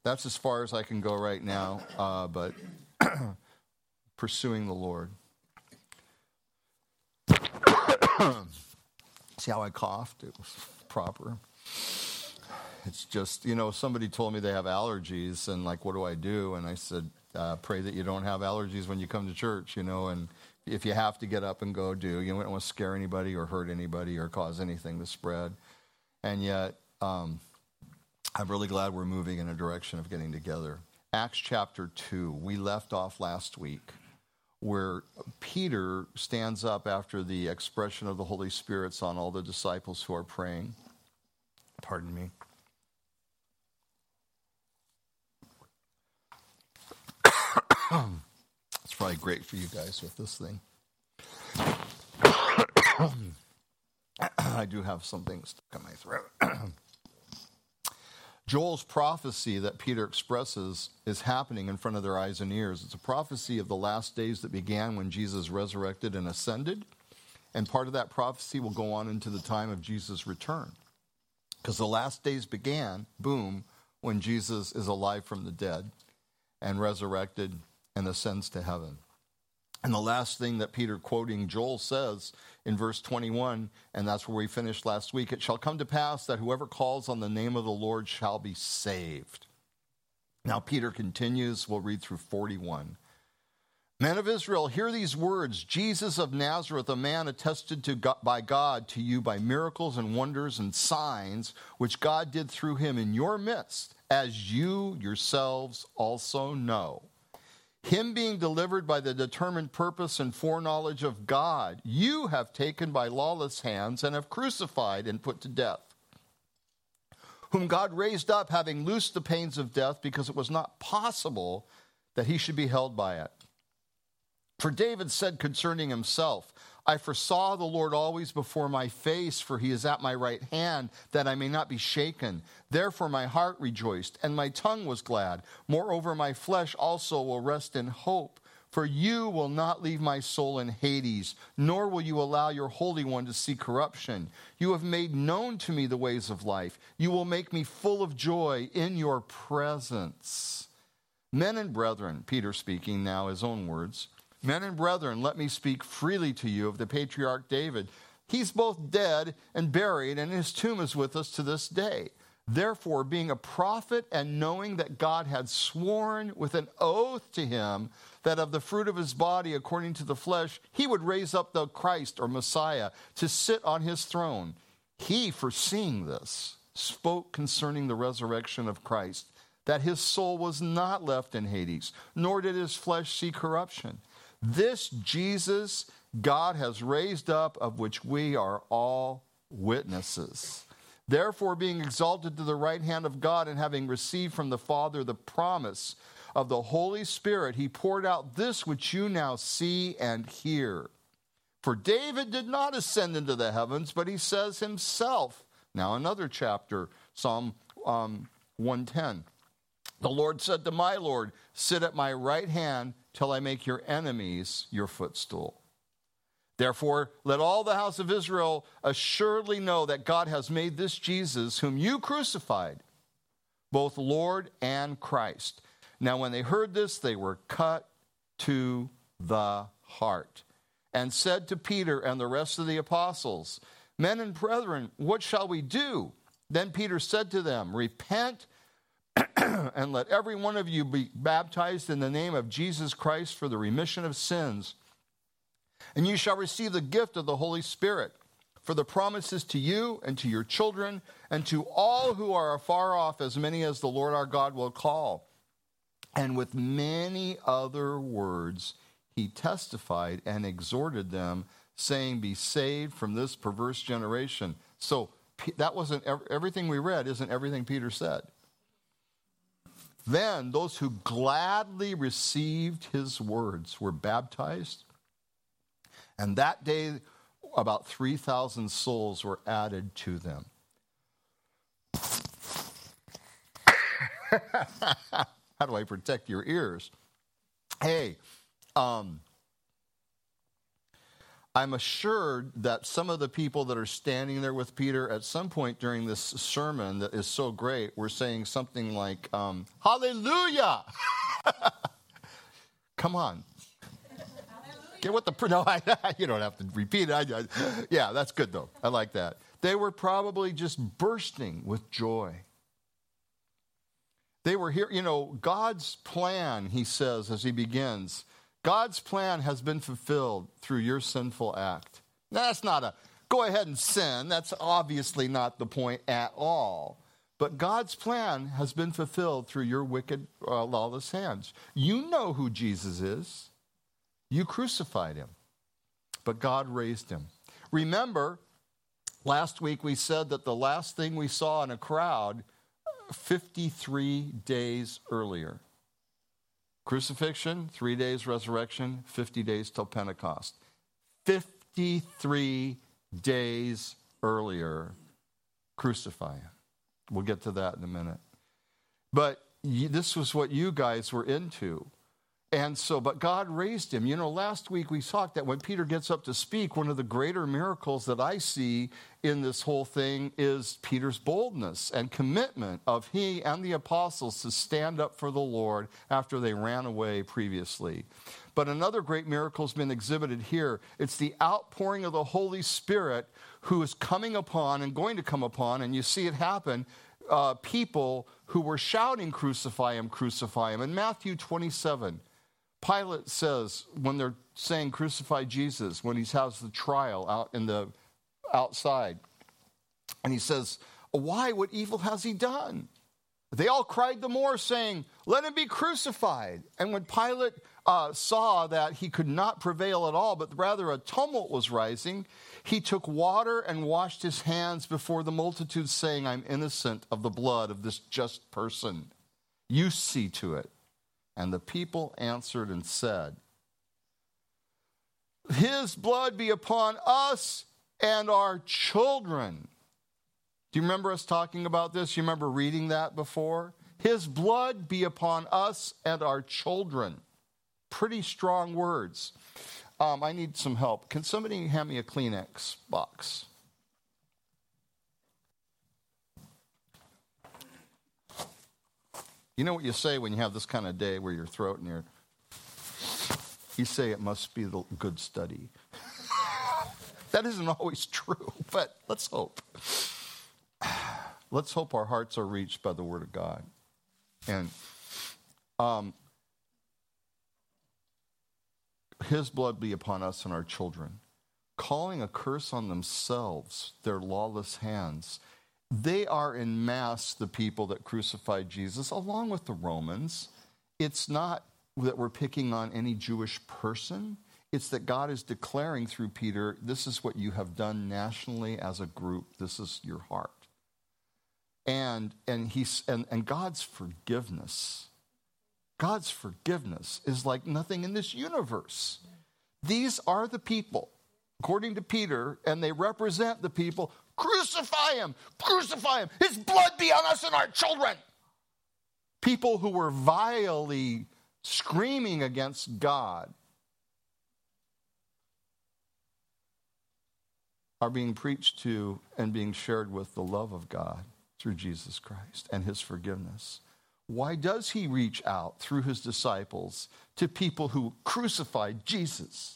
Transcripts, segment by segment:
That's as far as I can go right now, but pursuing the Lord. See how I coughed? It was proper. It's just, somebody told me they have allergies, and like, what do I do? And I said, pray that you don't have allergies when you come to church, and if you have to get up and go, do. You don't want to scare anybody or hurt anybody or cause anything to spread. And yet, I'm really glad we're moving in a direction of getting together. Acts chapter 2, we left off last week, where Peter stands up after the expression of the Holy Spirit's on all the disciples who are praying. Pardon me. It's probably great for you guys with this thing. I do have something stuck in my throat. Joel's prophecy that Peter expresses is happening in front of their eyes and ears. It's a prophecy of the last days that began when Jesus resurrected and ascended. And part of that prophecy will go on into the time of Jesus' return. Because the last days began, boom, when Jesus is alive from the dead and resurrected and ascends to heaven. And the last thing that Peter, quoting Joel, says in verse 21, and that's where we finished last week, it shall come to pass that whoever calls on the name of the Lord shall be saved. Now Peter continues, we'll read through 41. Men of Israel, hear these words. Jesus of Nazareth, a man attested by God to you by miracles and wonders and signs, which God did through him in your midst, as you yourselves also know. Him being delivered by the determined purpose and foreknowledge of God, you have taken by lawless hands and have crucified and put to death, whom God raised up, having loosed the pains of death, because it was not possible that he should be held by it. For David said concerning himself, I foresaw the Lord always before my face, for he is at my right hand, that I may not be shaken. Therefore my heart rejoiced, and my tongue was glad. Moreover, my flesh also will rest in hope. For you will not leave my soul in Hades, nor will you allow your Holy One to see corruption. You have made known to me the ways of life. You will make me full of joy in your presence. Men and brethren, Peter speaking now his own words, men and brethren, let me speak freely to you of the patriarch David. He's both dead and buried, and his tomb is with us to this day. Therefore, being a prophet and knowing that God had sworn with an oath to him that of the fruit of his body, according to the flesh, he would raise up the Christ or Messiah to sit on his throne. He, foreseeing this, spoke concerning the resurrection of Christ, that his soul was not left in Hades, nor did his flesh see corruption. This Jesus God has raised up, of which we are all witnesses. Therefore, being exalted to the right hand of God, and having received from the Father the promise of the Holy Spirit, he poured out this which you now see and hear. For David did not ascend into the heavens, but he says himself, now another chapter, Psalm 110. The Lord said to my Lord, sit at my right hand till I make your enemies your footstool. Therefore, let all the house of Israel assuredly know that God has made this Jesus, whom you crucified, both Lord and Christ. Now, when they heard this, they were cut to the heart, and said to Peter and the rest of the apostles, men and brethren, what shall we do? Then Peter said to them, repent and let every one of you be baptized in the name of Jesus Christ for the remission of sins. And you shall receive the gift of the Holy Spirit. For the promise is to you and to your children and to all who are afar off, as many as the Lord our God will call. And with many other words he testified and exhorted them, saying, be saved from this perverse generation. So that wasn't everything we read, isn't everything Peter said. Then those who gladly received his words were baptized, and that day about 3,000 souls were added to them. How do I protect your ears? Hey, I'm assured that some of the people that are standing there with Peter at some point during this sermon that is so great were saying something like, hallelujah! Come on. Get what no, you don't have to repeat it. Yeah, that's good though. I like that. They were probably just bursting with joy. They were here, God's plan, he says as he begins, God's plan has been fulfilled through your sinful act. Now, that's not a go ahead and sin. That's obviously not the point at all. But God's plan has been fulfilled through your wicked, lawless hands. You know who Jesus is. You crucified him, but God raised him. Remember, last week we said that the last thing we saw in a crowd 53 days earlier. Crucifixion, 3 days resurrection, 50 days till Pentecost. 53 days earlier, crucify him. We'll get to that in a minute. But this was what you guys were into. And so, but God raised him. Last week we talked that when Peter gets up to speak, one of the greater miracles that I see in this whole thing is Peter's boldness and commitment of he and the apostles to stand up for the Lord after they ran away previously. But another great miracle has been exhibited here. It's the outpouring of the Holy Spirit who is coming upon and going to come upon, and you see it happen, people who were shouting, crucify him, crucify him. In Matthew 27, Pilate says, when they're saying crucify Jesus, when he has the trial out in the outside, and he says, why, what evil has he done? They all cried the more, saying, let him be crucified. And when Pilate saw that he could not prevail at all, but rather a tumult was rising, he took water and washed his hands before the multitude, saying, I'm innocent of the blood of this just person. You see to it. And the people answered and said, his blood be upon us and our children. Do you remember us talking about this? You remember reading that before? His blood be upon us and our children. Pretty strong words. I need some help. Can somebody hand me a Kleenex box? You know what you say when you have this kind of day where your throat and you say it must be the good study. That isn't always true, but let's hope. Let's hope our hearts are reached by the Word of God. And his blood be upon us and our children, calling a curse on themselves, their lawless hands. They are en masse the people that crucified Jesus, along with the Romans. It's not that we're picking on any Jewish person. It's that God is declaring through Peter, this is what you have done nationally as a group. This is your heart. And God's forgiveness. God's forgiveness is like nothing in this universe. These are the people, according to Peter, and they represent the people. Crucify him! Crucify him! His blood be on us and our children! People who were vilely screaming against God are being preached to and being shared with the love of God through Jesus Christ and his forgiveness. Why does he reach out through his disciples to people who crucified Jesus?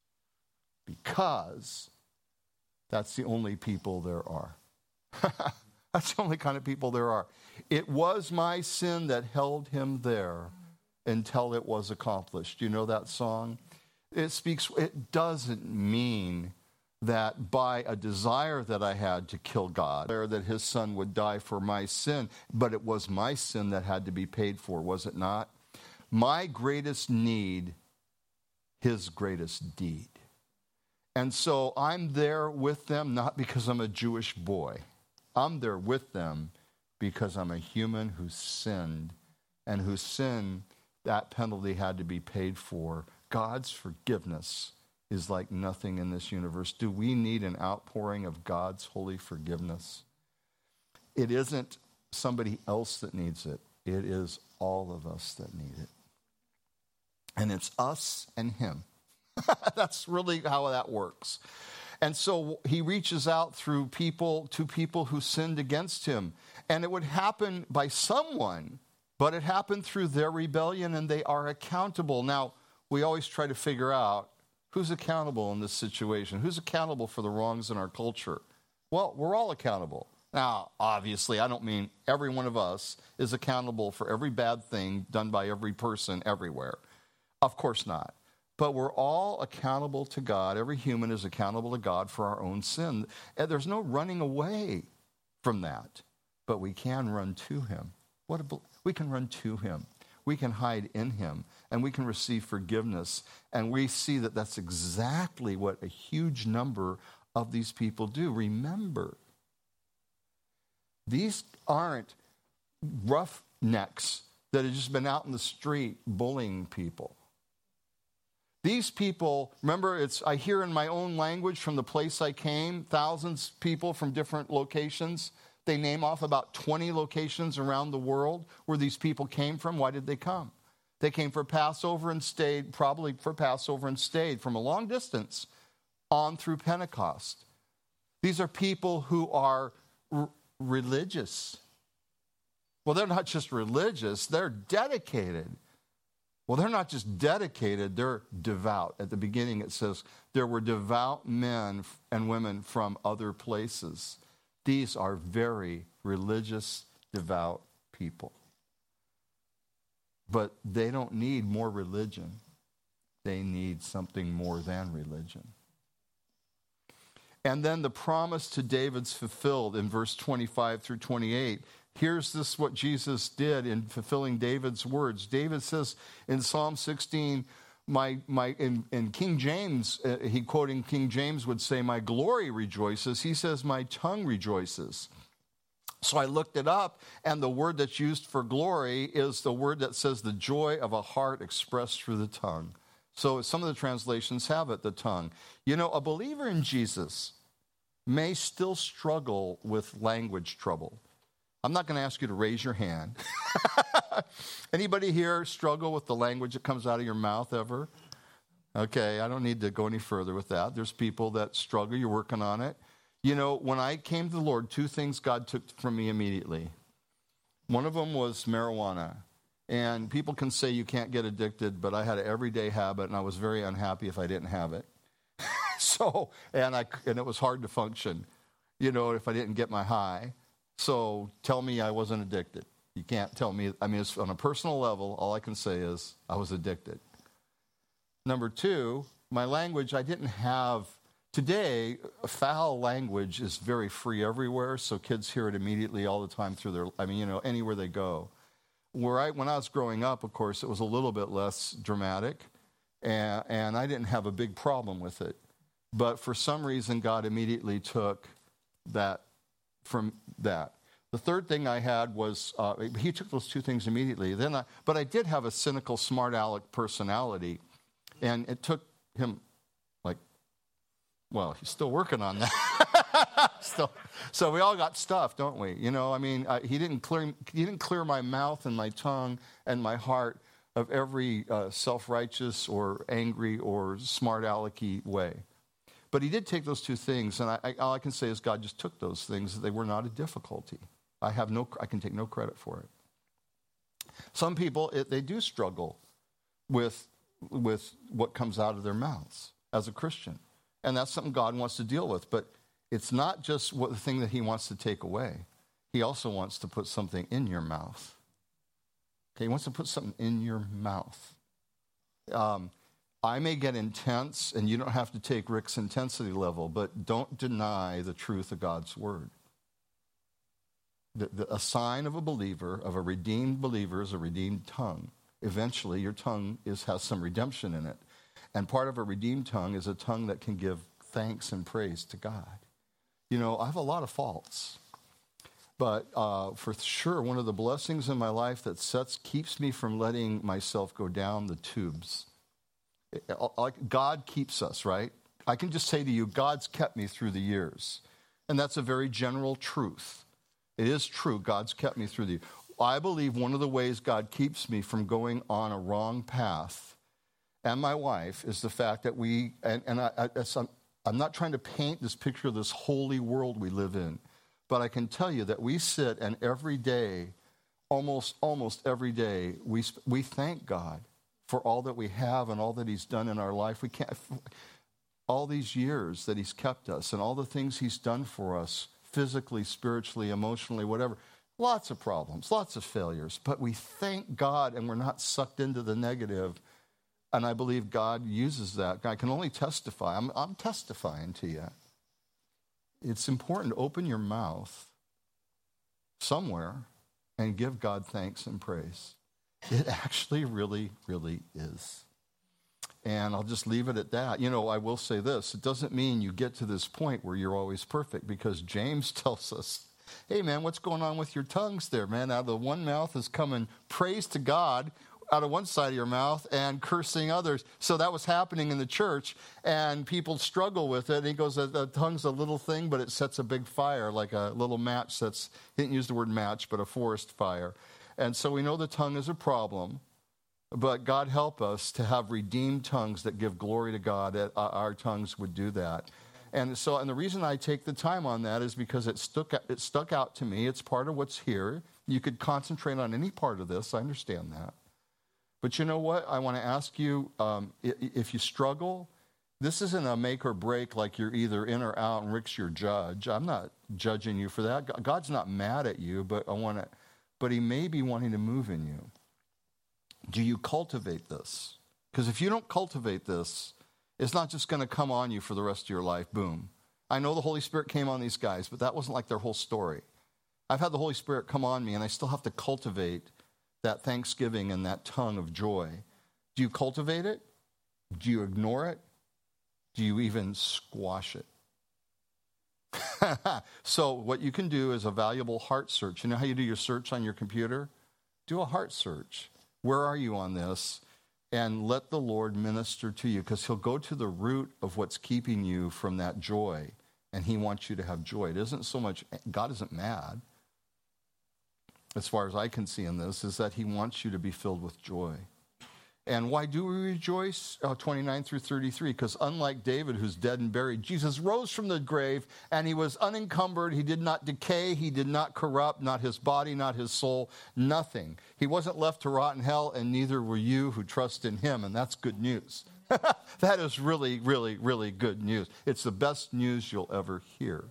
Because that's the only people there are. That's the only kind of people there are. It was my sin that held him there until it was accomplished. You know that song? It doesn't mean that by a desire that I had to kill God, or that his son would die for my sin, but it was my sin that had to be paid for, was it not? My greatest need, his greatest deed. And so I'm there with them, not because I'm a Jewish boy. I'm there with them because I'm a human who sinned, and whose sin, that penalty had to be paid for. God's forgiveness is like nothing in this universe. Do we need an outpouring of God's holy forgiveness? It isn't somebody else that needs it. It is all of us that need it. And it's us and him. That's really how that works. And so he reaches out through people to people who sinned against him. And it would happen by someone, but it happened through their rebellion, and they are accountable. Now, we always try to figure out who's accountable in this situation. Who's accountable for the wrongs in our culture? Well, we're all accountable. Now, obviously, I don't mean every one of us is accountable for every bad thing done by every person everywhere. Of course not. But we're all accountable to God. Every human is accountable to God for our own sin. And there's no running away from that. But we can run to him. We can run to him. We can hide in him. And we can receive forgiveness. And we see that that's exactly what a huge number of these people do. Remember, these aren't roughnecks that have just been out in the street bullying people. These people, remember, I hear in my own language from the place I came, thousands of people from different locations. They name off about 20 locations around the world where these people came from. Why did they come? They came for Passover and stayed, probably for Passover and stayed from a long distance on through Pentecost. These are people who are religious. Well, they're not just religious, they're dedicated. Well, they're not just dedicated, they're devout. At the beginning it says, there were devout men and women from other places. These are very religious, devout people. But they don't need more religion. They need something more than religion. And then the promise to David's fulfilled in verse 25 through 28. Here's this what Jesus did in fulfilling David's words. David says in Psalm 16, in King James, he quoting King James would say, my glory rejoices. He says, my tongue rejoices. So I looked it up, and the word that's used for glory is the word that says the joy of a heart expressed through the tongue. So some of the translations have it, the tongue. You know, a believer in Jesus may still struggle with language trouble. I'm not going to ask you to raise your hand. Anybody here struggle with the language that comes out of your mouth ever? Okay, I don't need to go any further with that. There's people that struggle. You're working on it. You know, when I came to the Lord, two things God took from me immediately. One of them was marijuana. And people can say you can't get addicted, but I had an everyday habit, and I was very unhappy if I didn't have it. And it was hard to function, you know, if I didn't get my high. So tell me I wasn't addicted. You can't tell me. I mean, it's on a personal level, all I can say is I was addicted. Number two, my language, I didn't have. Today, foul language is very free everywhere, so kids hear it immediately all the time anywhere they go. When I was growing up, of course, it was a little bit less dramatic, and I didn't have a big problem with it. But for some reason, God immediately took that from that. The third thing I had was, he took those two things immediately. But I did have a cynical, smart aleck personality, and it took him, he's still working on that. So we all got stuff, don't we? You know, I mean, he didn't clear my mouth and my tongue and my heart of every self-righteous or angry or smart alecky way. But he did take those two things, and all I can say is God just took those things. They were not a difficulty. I can take no credit for it. Some people, they do struggle with what comes out of their mouths as a Christian. And that's something God wants to deal with. But it's not just the thing that he wants to take away. He also wants to put something in your mouth. Okay, he wants to put something in your mouth. I may get intense, and you don't have to take Rick's intensity level, but don't deny the truth of God's word. A sign of a believer, of a redeemed believer, is a redeemed tongue. Eventually, your tongue has some redemption in it. And part of a redeemed tongue is a tongue that can give thanks and praise to God. You know, I have a lot of faults. But for sure, one of the blessings in my life that keeps me from letting myself go down the tubes. God keeps us, right? I can just say to you, God's kept me through the years. And that's a very general truth. It is true, God's kept me through the years. I believe one of the ways God keeps me from going on a wrong path, and my wife is the fact that I'm not trying to paint this picture of this holy world we live in, but I can tell you that we sit and every day, almost every day, we thank God for all that we have and all that he's done in our life. We can't, all these years that he's kept us and all the things he's done for us, physically, spiritually, emotionally, whatever. Lots of problems, lots of failures, but we thank God and we're not sucked into the negative. And I believe God uses that. I can only testify. I'm testifying to you. It's important to open your mouth somewhere and give God thanks and praise. It actually really, really is. And I'll just leave it at that. I will say this. It doesn't mean you get to this point where you're always perfect, because James tells us, hey, man, what's going on with your tongues there, man? Out of the one mouth is coming praise to God out of one side of your mouth and cursing others. So that was happening in the church, and people struggle with it. And he goes, the tongue's a little thing, but it sets a big fire, like a little match he didn't use the word match, but a forest fire. And so we know the tongue is a problem, but God help us to have redeemed tongues that give glory to God, that our tongues would do that. And the reason I take the time on that is because it stuck out to me. It's part of what's here. You could concentrate on any part of this. I understand that. But you know what? I want to ask you, if you struggle, this isn't a make or break like you're either in or out and Rick's your judge. I'm not judging you for that. God's not mad at you, but he may be wanting to move in you. Do you cultivate this? Because if you don't cultivate this, it's not just going to come on you for the rest of your life. Boom. I know the Holy Spirit came on these guys, but that wasn't like their whole story. I've had the Holy Spirit come on me, and I still have to cultivate that thanksgiving and that tongue of joy. Do you cultivate it? Do you ignore it? Do you even squash it? So what you can do is a valuable heart search. You know how you do your search on your computer? Do a heart search. Where are you on this? And let the Lord minister to you, because he'll go to the root of what's keeping you from that joy, and he wants you to have joy. It isn't so much, God isn't mad, as far as I can see in this, is that he wants you to be filled with joy. And why do we rejoice? 29 through 33, because unlike David, who's dead and buried, Jesus rose from the grave, and he was unencumbered. He did not decay. He did not corrupt, not his body, not his soul, nothing. He wasn't left to rot in hell, and neither were you who trust in him, and that's good news. That is really, really, really good news. It's the best news you'll ever hear.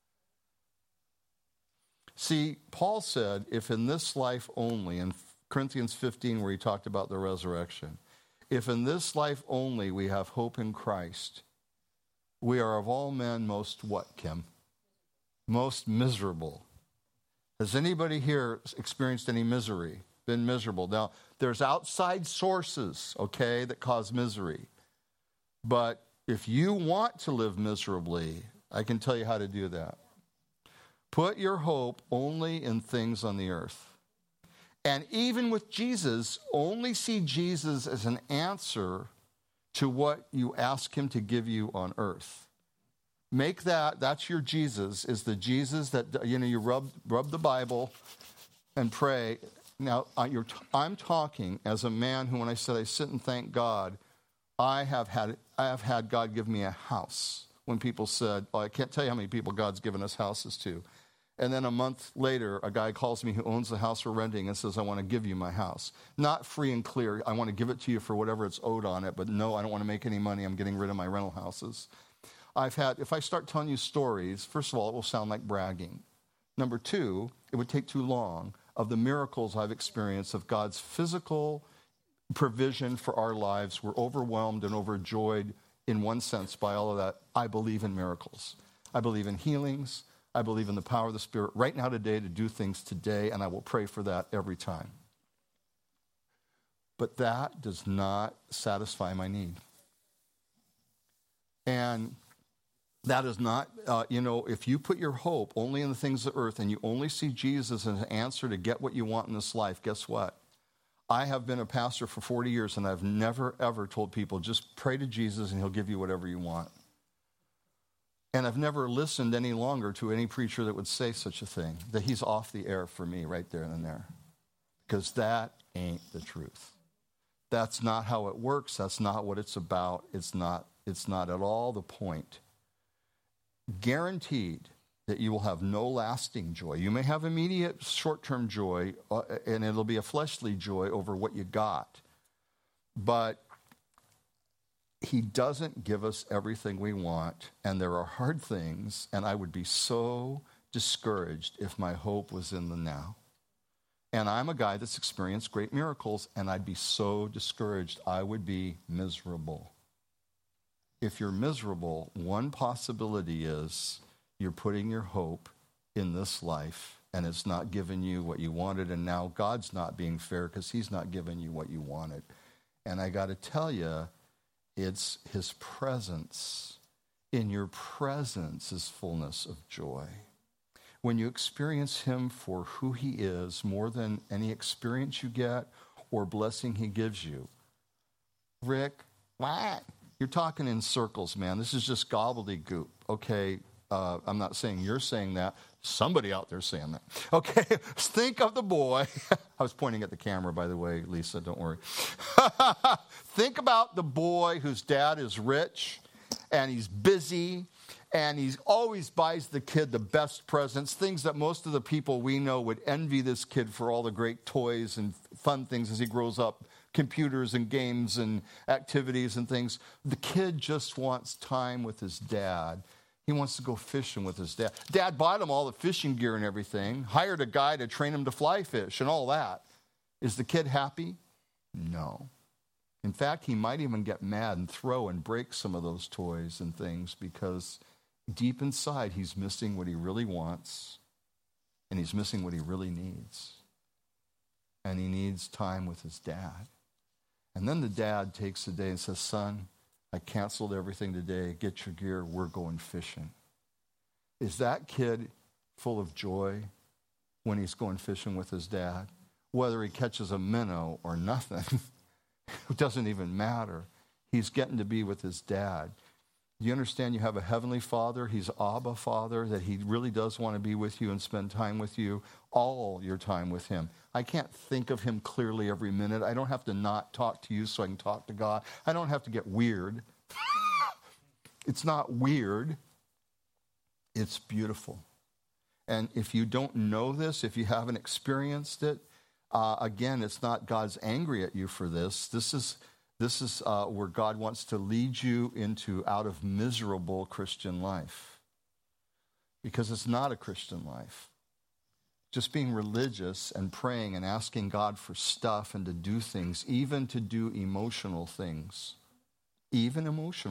See, Paul said, if in this life only, in Corinthians 15, where he talked about the resurrection, if in this life only we have hope in Christ, we are of all men most what, Kim? Most miserable. Has anybody here experienced any misery, been miserable? Now, there's outside sources, okay, that cause misery. But if you want to live miserably, I can tell you how to do that. Put your hope only in things on the earth. And even with Jesus, only see Jesus as an answer to what you ask him to give you on earth. Make that's your Jesus, is the Jesus that, you rub the Bible and pray. Now, I'm talking as a man who, when I said I sit and thank God, I have had God give me a house. When people said, I can't tell you how many people God's given us houses to. And then a month later, a guy calls me who owns the house we're renting and says, I want to give you my house. Not free and clear. I want to give it to you for whatever it's owed on it. But no, I don't want to make any money. I'm getting rid of my rental houses. If I start telling you stories, first of all, it will sound like bragging. Number two, it would take too long, of the miracles I've experienced of God's physical provision for our lives. We're overwhelmed and overjoyed in one sense by all of that. I believe in miracles. I believe in healings. I believe in the power of the Spirit right now today to do things today, and I will pray for that every time. But that does not satisfy my need. And that is not, if you put your hope only in the things of earth and you only see Jesus as an answer to get what you want in this life, guess what? I have been a pastor for 40 years, and I've never, ever told people, just pray to Jesus and he'll give you whatever you want. And I've never listened any longer to any preacher that would say such a thing, that he's off the air for me right there and there. Because that ain't the truth. That's not how it works. That's not what it's about. It's not at all the point. Guaranteed that you will have no lasting joy. You may have immediate short-term joy, and it'll be a fleshly joy over what you got. But he doesn't give us everything we want, and there are hard things, and I would be so discouraged if my hope was in the now. And I'm a guy that's experienced great miracles, and I'd be so discouraged. I would be miserable. If you're miserable, one possibility is you're putting your hope in this life, and it's not giving you what you wanted, and now God's not being fair because he's not giving you what you wanted. And I got to tell you, it's his presence. In your presence is fullness of joy. When you experience him for who he is, more than any experience you get or blessing he gives you. Rick, what? You're talking in circles, man. This is just gobbledygook. Okay, I'm not saying you're saying that. Somebody out there saying that. Okay, think of the boy. I was pointing at the camera, by the way, Lisa, don't worry. Think about the boy whose dad is rich, and he's busy, and he always buys the kid the best presents, things that most of the people we know would envy this kid for all the great toys and fun things as he grows up, computers and games and activities and things. The kid just wants time with his dad. He wants to go fishing with his dad. Dad bought him all the fishing gear and everything, hired a guy to train him to fly fish and all that. Is the kid happy? No. In fact, he might even get mad and throw and break some of those toys and things because deep inside he's missing what he really wants and he's missing what he really needs. And he needs time with his dad. And then the dad takes the day and says, son, I canceled everything today. Get your gear. We're going fishing. Is that kid full of joy when he's going fishing with his dad? Whether he catches a minnow or nothing, it doesn't even matter. He's getting to be with his dad. You understand you have a heavenly Father. He's Abba Father, that he really does want to be with you and spend time with you, all your time with him. I can't think of him clearly every minute. I don't have to not talk to you so I can talk to God. I don't have to get weird. It's not weird. It's beautiful. And if you don't know this, if you haven't experienced it, again, it's not God's angry at you for this. This is where God wants to lead you out of miserable Christian life. Because it's not a Christian life. Just being religious and praying and asking God for stuff and to do things, even to do emotional things, even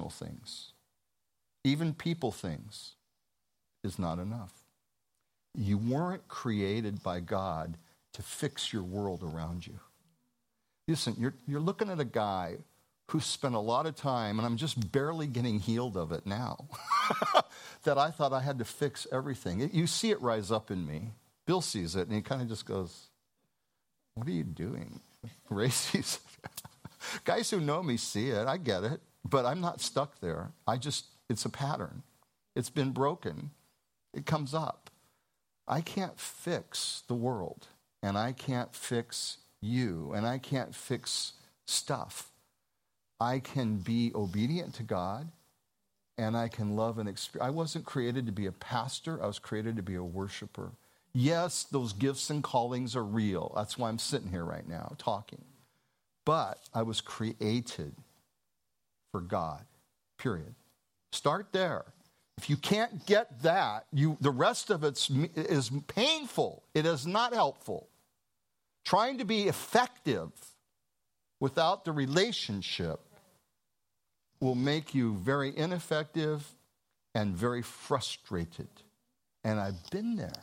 people things, is not enough. You weren't created by God to fix your world around you. Listen, you're looking at a guy who spent a lot of time, and I'm just barely getting healed of it now, that I thought I had to fix everything. You see it rise up in me. Bill sees it, and he kind of just goes, what are you doing? Ray sees it. Guys who know me see it. I get it. But I'm not stuck there. It's a pattern. It's been broken. It comes up. I can't fix the world, and I can't fix you, and I can't fix stuff. I can be obedient to God, and I can love and experience. I wasn't created to be a pastor. I was created to be a worshiper. Yes, those gifts and callings are real. That's why I'm sitting here right now talking. But I was created for God, period. Start there. If you can't get that, the rest of it is painful. It is not helpful. Trying to be effective without the relationship will make you very ineffective and very frustrated. And I've been there.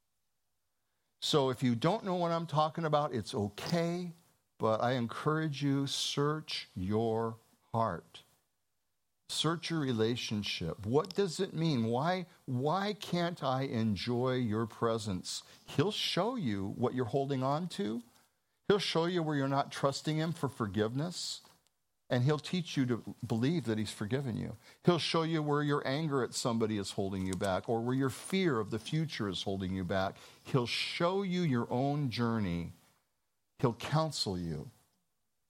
So if you don't know what I'm talking about, it's okay, but I encourage you, search your heart. Search your relationship. What does it mean? Why can't I enjoy your presence? He'll show you what you're holding on to. He'll show you where you're not trusting him for forgiveness. And he'll teach you to believe that he's forgiven you. He'll show you where your anger at somebody is holding you back, or where your fear of the future is holding you back. He'll show you your own journey. He'll counsel you.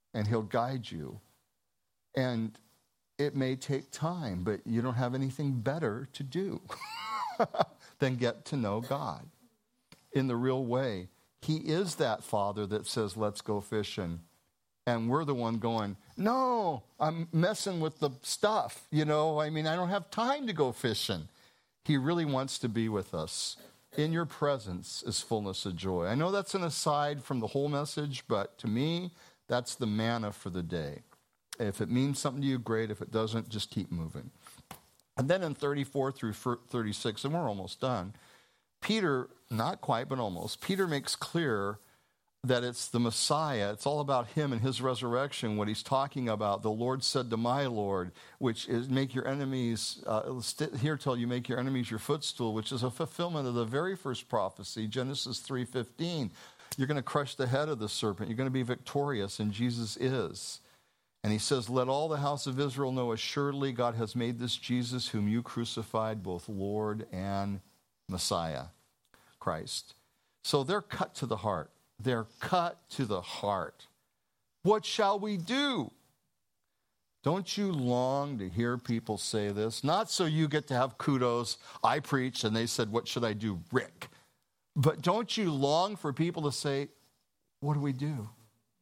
and he'll guide you. And it may take time, but you don't have anything better to do than get to know God in the real way. He is that father that says, let's go fishing. And we're the one going, no, I'm messing with the stuff. I don't have time to go fishing. He really wants to be with us. In your presence is fullness of joy. I know that's an aside from the whole message, but to me, that's the manna for the day. If it means something to you, great. If it doesn't, just keep moving. And then in 34 through 36, and we're almost done, Peter, not quite, but almost, Peter makes clear that it's the Messiah. It's all about him and his resurrection. What he's talking about, the Lord said to my Lord, which is make your enemies, here till you make your enemies your footstool, which is a fulfillment of the very first prophecy, Genesis 3:15. You're going to crush the head of the serpent. You're going to be victorious, and Jesus is. And he says, let all the house of Israel know assuredly God has made this Jesus whom you crucified, both Lord and Messiah, Christ. So they're cut to the heart. They're cut to the heart. What shall we do? Don't you long to hear people say this? Not so you get to have kudos. I preached and they said, what should I do, Rick? But don't you long for people to say, what do we do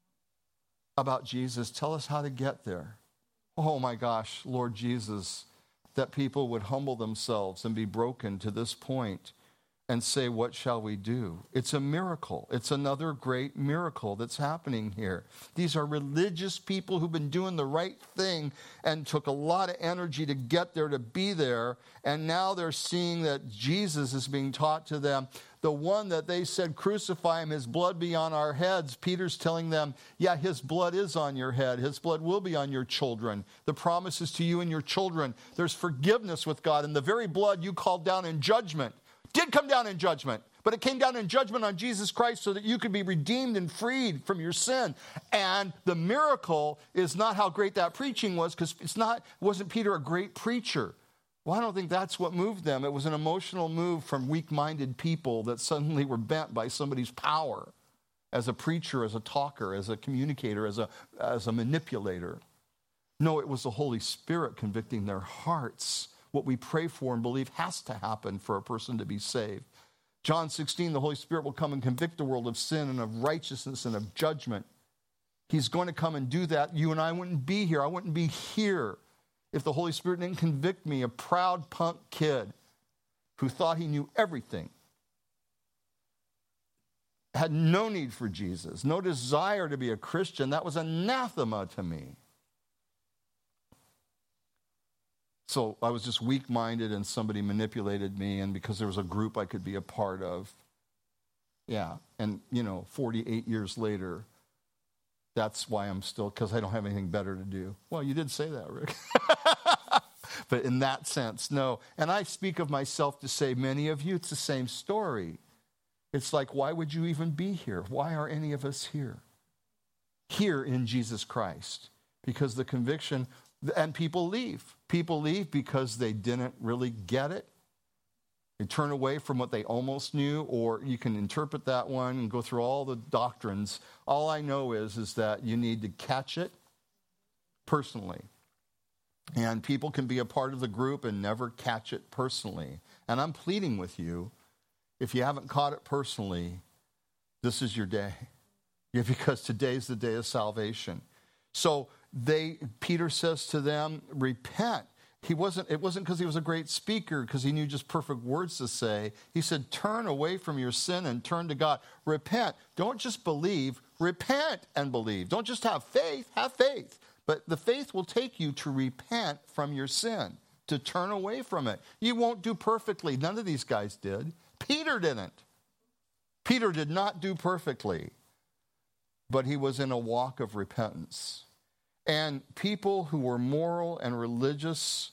about Jesus? Tell us how to get there. Oh my gosh, Lord Jesus, that people would humble themselves and be broken to this point and say, what shall we do? It's a miracle. It's another great miracle that's happening here. These are religious people who've been doing the right thing and took a lot of energy to get there, to be there. And now they're seeing that Jesus is being taught to them. The one that they said, crucify him, his blood be on our heads. Peter's telling them, yeah, his blood is on your head. His blood will be on your children. The promise is to you and your children. There's forgiveness with God. And the very blood you called down in judgment did come down in judgment, but it came down in judgment on Jesus Christ so that you could be redeemed and freed from your sin. And the miracle is not how great that preaching was, because wasn't Peter a great preacher? Well, I don't think that's what moved them. It was an emotional move from weak-minded people that suddenly were bent by somebody's power as a preacher, as a talker, as a communicator, as a manipulator. No, it was the Holy Spirit convicting their hearts. What we pray for and believe has to happen for a person to be saved. John 16, the Holy Spirit will come and convict the world of sin and of righteousness and of judgment. He's going to come and do that. You and I wouldn't be here. I wouldn't be here if the Holy Spirit didn't convict me, a proud punk kid who thought he knew everything, had no need for Jesus, no desire to be a Christian. That was anathema to me. So I was just weak-minded and somebody manipulated me, and because there was a group I could be a part of. Yeah, and 48 years later, that's why I'm still, because I don't have anything better to do. Well, you did say that, Rick. But in that sense, no. And I speak of myself to say many of you, it's the same story. It's like, why would you even be here? Why are any of us here? Here in Jesus Christ. Because the conviction, and people leave. People leave because they didn't really get it. They turn away from what they almost knew, or you can interpret that one and go through all the doctrines. All I know is that you need to catch it personally. And people can be a part of the group and never catch it personally. And I'm pleading with you, if you haven't caught it personally, this is your day. Yeah, because today's the day of salvation. So Peter says to them, repent. It wasn't because he was a great speaker, because he knew just perfect words to say. He said, turn away from your sin and turn to God. Repent. Don't just believe, repent and believe. Don't just have faith, have faith. But the faith will take you to repent from your sin, to turn away from it. You won't do perfectly. None of these guys did. Peter didn't. Peter did not do perfectly, but he was in a walk of repentance. And people who were moral and religious,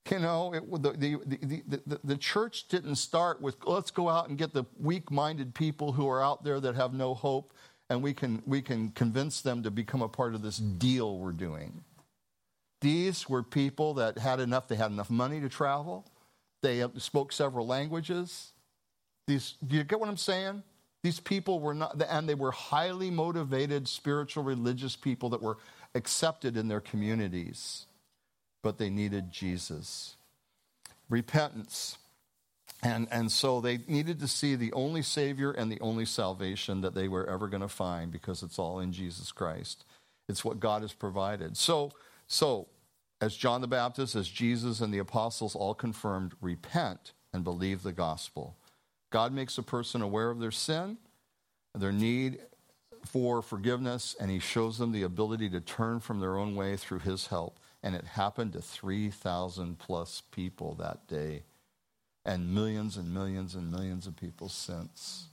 the church didn't start with, let's go out and get the weak-minded people who are out there that have no hope, and we can convince them to become a part of this deal we're doing. These were people that had enough. They had enough money to travel. They spoke several languages. Do you get what I'm saying? These people were not, and they were highly motivated, spiritual, religious people that were accepted in their communities, but they needed Jesus. Repentance. And so they needed to see the only Savior and the only salvation that they were ever going to find, because it's all in Jesus Christ. It's what God has provided. So as John the Baptist, as Jesus and the apostles all confirmed, repent and believe the gospel. God makes a person aware of their sin, their need for forgiveness, and he shows them the ability to turn from their own way through his help. And it happened to 3,000 plus people that day, and millions and millions and millions of people since.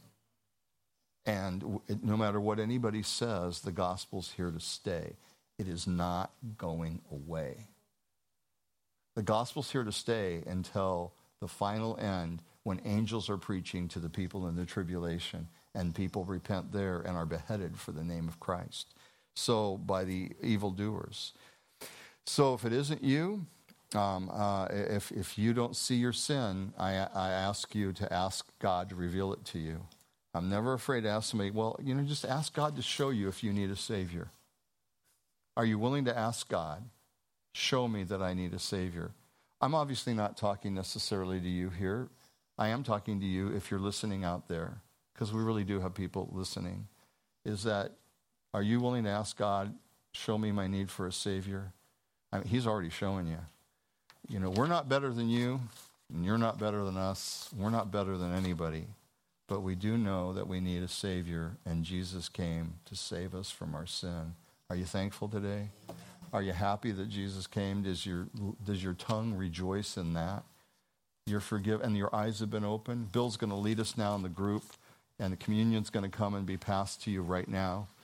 And no matter what anybody says, the gospel's here to stay. It is not going away. The gospel's here to stay until the final end, when angels are preaching to the people in the tribulation and people repent there and are beheaded for the name of Christ. So by the evildoers. So if it isn't you, if you don't see your sin, I ask you to ask God to reveal it to you. I'm never afraid to ask somebody, just ask God to show you if you need a Savior. Are you willing to ask God, show me that I need a Savior? I'm obviously not talking necessarily to you here. I am talking to you if you're listening out there, because we really do have people listening. Are you willing to ask God, show me my need for a Savior? He's already showing you. We're not better than you, and you're not better than us. We're not better than anybody. But we do know that we need a Savior, and Jesus came to save us from our sin. Are you thankful today? Are you happy that Jesus came? Does your tongue rejoice in that? You're forgiven, and your eyes have been opened. Bill's going to lead us now in the group, and the communion's going to come and be passed to you right now.